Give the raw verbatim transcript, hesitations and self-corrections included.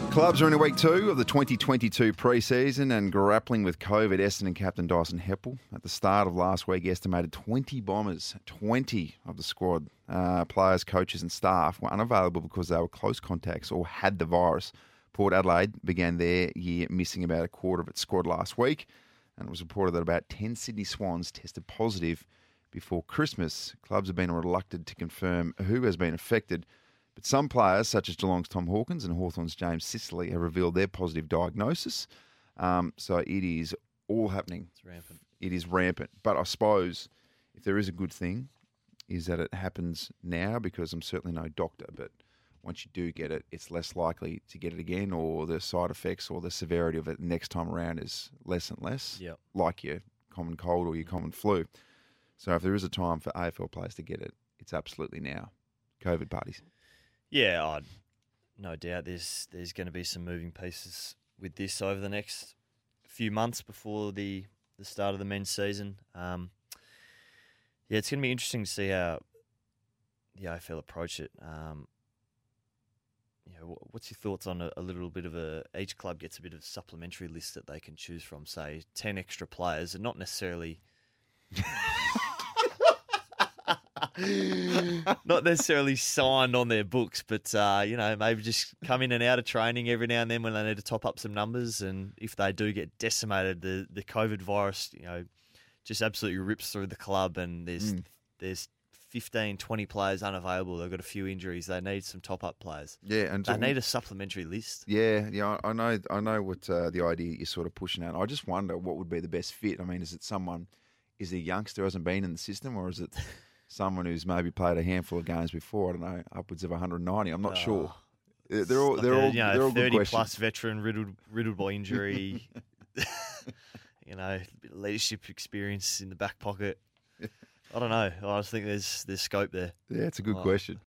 Clubs are in week two of the twenty twenty-two pre-season and grappling with COVID. Essendon captain Dyson Heppel at the start of last week estimated twenty Bombers, twenty of the squad, uh, players, coaches and staff were unavailable because they were close contacts or had the virus. Port Adelaide began their year missing about a quarter of its squad last week, and it was reported that about ten Sydney Swans tested positive before Christmas. Clubs have been reluctant to confirm who has been affected, but some players, such as Geelong's Tom Hawkins and Hawthorn's James Sicily, have revealed their positive diagnosis. Um, so it is all happening. It's rampant. It is rampant. But I suppose if there is a good thing, is that it happens now, because I'm certainly no doctor, but once you do get it, it's less likely to get it again, or the side effects or the severity of it next time around is less and less, Yep. like your common cold or your common flu. So if there is a time for A F L players to get it, it's absolutely now. COVID parties. Yeah, I'd, no doubt there's there's going to be some moving pieces with this over the next few months before the, the start of the men's season. Um, yeah, it's going to be interesting to see how the A F L approach it. Um, you know, what's your thoughts on a, a little bit of a, each club gets a bit of a supplementary list that they can choose from, say ten extra players, and not necessarily... not necessarily signed on their books, but uh, you know, maybe just come in and out of training every now and then when they need to top up some numbers. And if they do get decimated, the the COVID virus, you know, just absolutely rips through the club, and there's mm. there's fifteen, twenty players unavailable. They've got a few injuries. They need some top up players. Yeah, and they need a supplementary list. Yeah, yeah, I know. I know what uh, the idea you're sort of pushing at. I just wonder what would be the best fit. I mean, is it someone? Is it a youngster who hasn't been in the system, or is it someone who's maybe played a handful of games before? I don't know, upwards of one hundred ninety. I'm not oh, sure. They're all like they're a, all you know, they're all thirty good plus veteran riddled riddled by injury. You know, a bit of leadership experience in the back pocket. I don't know. I just think there's there's scope there. Yeah, it's a good oh. question.